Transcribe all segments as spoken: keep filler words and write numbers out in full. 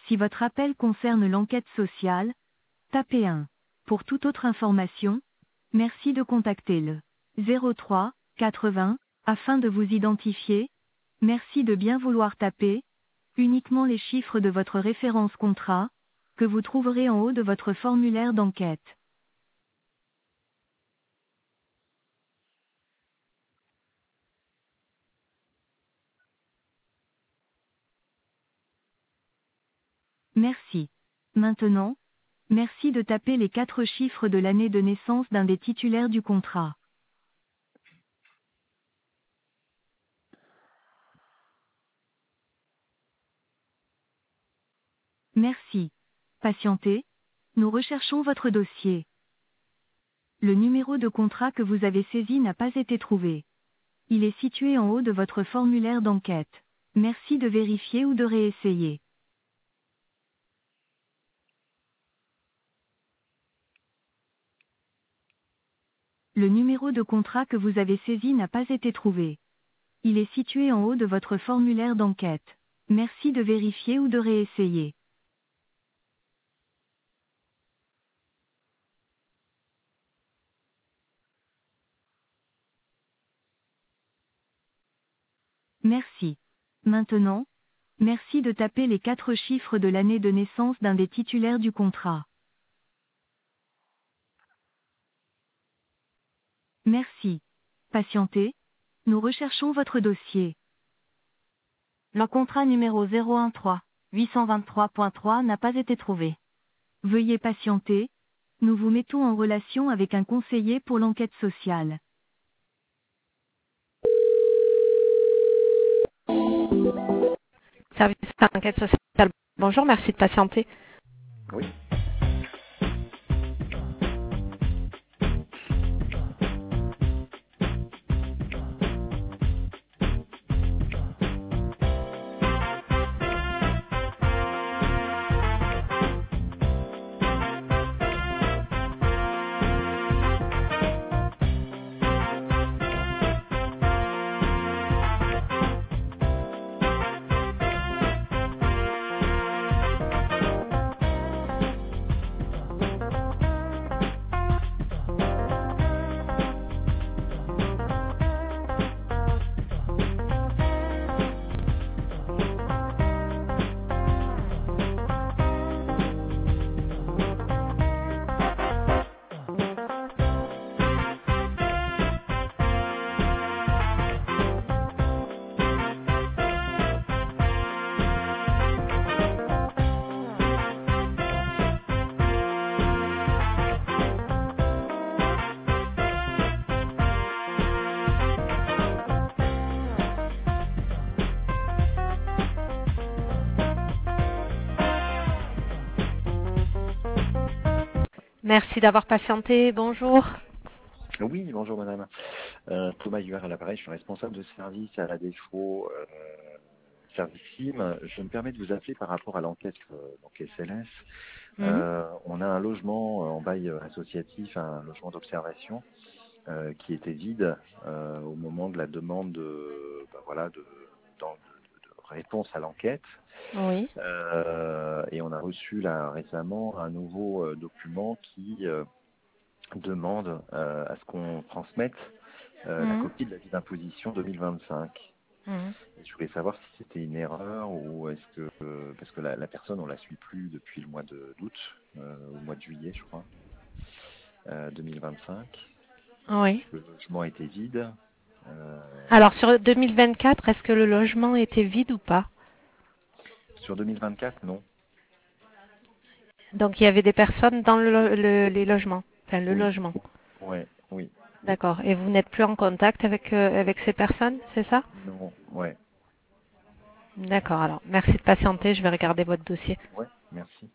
Si votre appel concerne l'enquête sociale, tapez un. Pour toute autre information, merci de contacter le zéro trois quatre-vingts afin de vous identifier. Merci de bien vouloir taper uniquement les chiffres de votre référence contrat, que vous trouverez en haut de votre formulaire d'enquête. Merci. Maintenant, merci de taper les quatre chiffres de l'année de naissance d'un des titulaires du contrat. Merci. Patientez. Nous recherchons votre dossier. Le numéro de contrat que vous avez saisi n'a pas été trouvé. Il est situé en haut de votre formulaire d'enquête. Merci de vérifier ou de réessayer. Le numéro de contrat que vous avez saisi n'a pas été trouvé. Il est situé en haut de votre formulaire d'enquête. Merci de vérifier ou de réessayer. Merci. Maintenant, merci de taper les quatre chiffres de l'année de naissance d'un des titulaires du contrat. Merci. Patientez. Nous recherchons votre dossier. Le contrat numéro zéro un trois huit cent vingt-trois point trois n'a pas été trouvé. Veuillez patienter. Nous vous mettons en relation avec un conseiller pour l'enquête sociale. Service d'enquête sociale. Bonjour, merci de patienter. Oui. Merci d'avoir patienté. Bonjour. Oui, bonjour madame. Euh, Thomas Huard à l'appareil, je suis responsable de service à la défaut euh, service S I M. Je me permets de vous appeler par rapport à l'enquête euh, donc S L S. Mhm. Euh, on a un logement en bail associatif, un logement d'observation euh, qui était vide euh, au moment de la demande de, ben voilà, de, dans- de- de réponse à l'enquête. Oui. Euh, et on a reçu là récemment un nouveau euh, document qui euh, demande euh, à ce qu'on transmette euh, la Mhm. copie de l'avis d'imposition deux mille vingt-cinq. Mhm. Et je voulais savoir si c'était une erreur ou est-ce que euh, parce que la, la personne on la suit plus depuis le mois de d'août, euh, au mois de juillet je crois, euh, deux mille vingt-cinq. Oui. Le logement était vide. Euh, Alors sur deux mille vingt-quatre, est-ce que le logement était vide ou pas? sur deux mille vingt-quatre non. Donc il y avait des personnes dans le, lo- le- les logements, enfin le Oui. logement. Ouais. Oui. D'accord. Et vous n'êtes plus en contact avec euh, avec ces personnes, c'est ça? Non. Ouais. D'accord. Alors merci de patienter. Je vais regarder votre dossier. Ouais. Merci.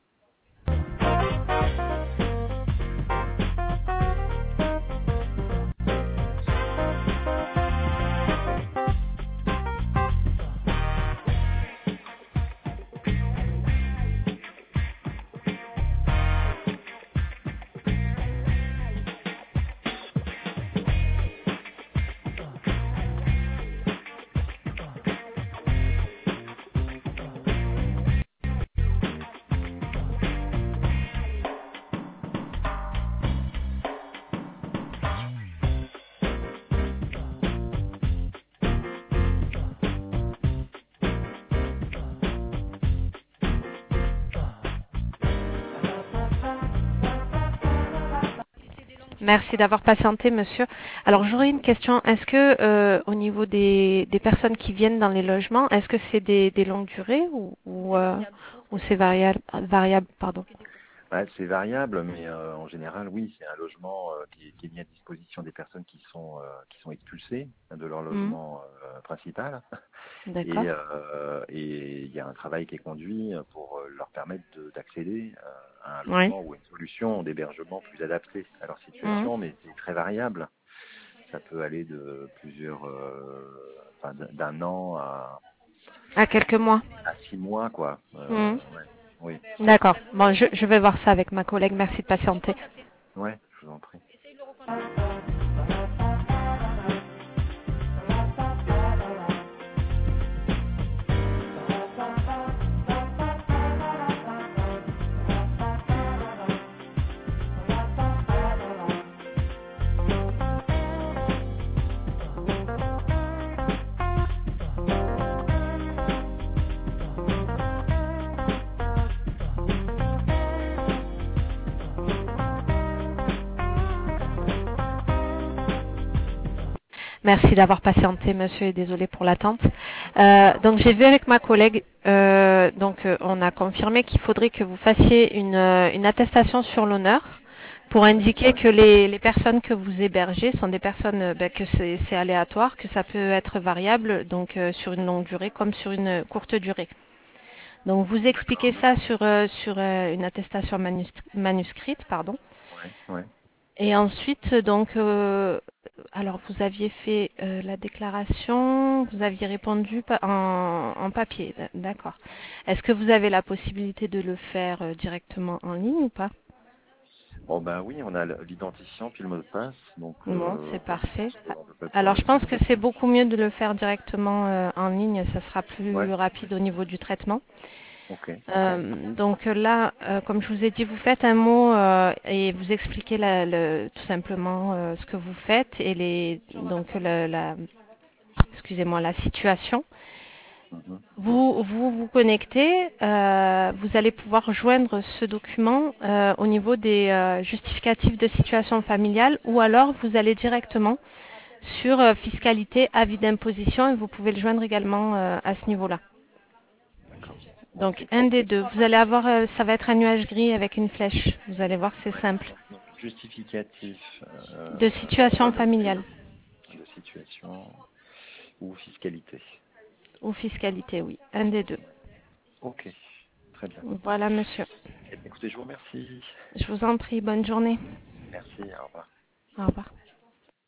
Merci d'avoir patienté, monsieur. Alors, j'aurais une question. Est-ce que, euh, au niveau des, des personnes qui viennent dans les logements, est-ce que c'est des, des longues durées ou, ou, euh, ou c'est variable, variable, pardon. Ouais, c'est variable, mais euh, en général, oui, c'est un logement euh, qui, est, qui est mis à disposition des personnes qui sont euh, qui sont expulsées de leur Mhm. logement euh, principal. D'accord. Et euh, et il y a un travail qui est conduit pour euh, leur permettre de- d'accéder euh, à un Oui. logement ou à une solution d'hébergement plus adaptée à leur Mhm. situation, mais c'est très variable. Ça peut aller de plusieurs, euh, enfin, d'un d'un an à, À quelques mois. à six mois, quoi. Euh, Mhm. ouais, oui, D'accord. Bon, je, je vais voir ça avec ma collègue. Merci de patienter. ouais, je vous en prie. Merci d'avoir patienté, monsieur, et désolé pour l'attente. Euh, donc, j'ai vu avec ma collègue, euh, donc euh, on a confirmé qu'il faudrait que vous fassiez une, euh, une attestation sur l'honneur pour indiquer que les, les personnes que vous hébergez sont des personnes, euh, ben, que c'est c'est aléatoire, que ça peut être variable, donc euh, sur une longue durée comme sur une courte durée. Donc, vous expliquez ça sur, euh, sur euh, une attestation manus- manuscrite, pardon. Ouais, ouais. Et ensuite, donc, euh, alors vous aviez fait euh, la déclaration, vous aviez répondu pa- en, en papier, d- d'accord. Est-ce que vous avez la possibilité de le faire euh, directement en ligne ou pas? Bon ben oui, on a le- l'identifiant puis le mot de passe, donc Bon, euh, c'est je parfait. pense qu'on devrait pouvoir Alors, le je pense faire. que c'est beaucoup mieux de le faire directement euh, en ligne, ça sera Ouais, plus rapide au niveau du traitement. ok. Euh, donc là, euh, comme je vous ai dit, vous faites un mot euh, et vous expliquez la- le- tout simplement euh, ce que vous faites et les donc la, la- excusez-moi la situation. Mhm. Vous vous vous connectez, euh, vous allez pouvoir joindre ce document euh, au niveau des euh, justificatifs de situation familiale ou alors vous allez directement sur euh, fiscalité, avis d'imposition et vous pouvez le joindre également euh, à ce niveau-là. D'accord. Donc Ok. un des deux. Vous allez avoir, euh, ça va être un nuage gris avec une flèche. Vous allez voir, c'est Ouais. simple. Donc justificatif De euh, situation familiale de situation ou fiscalité. ou fiscalité, oui. Un des deux. Ok, très bien. Voilà, monsieur. Eh bien, écoutez, je vous remercie. Je vous en prie, bonne journée. Merci, au revoir. Au revoir.